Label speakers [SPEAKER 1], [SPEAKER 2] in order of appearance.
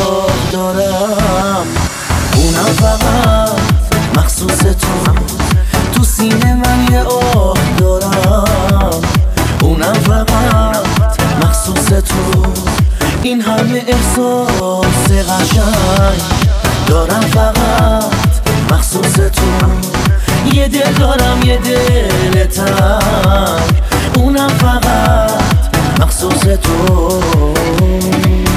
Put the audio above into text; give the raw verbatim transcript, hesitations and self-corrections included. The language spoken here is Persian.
[SPEAKER 1] آه دارم، اونم فقط مخصوص تو. تو سینه من یه آه دارم، اونم فقط مخصوص تو. این همه احساس قشنگ دارم فقط مخصوص تو. یه دل دارم یه دل تنگ، اونم فقط مخصوص تو.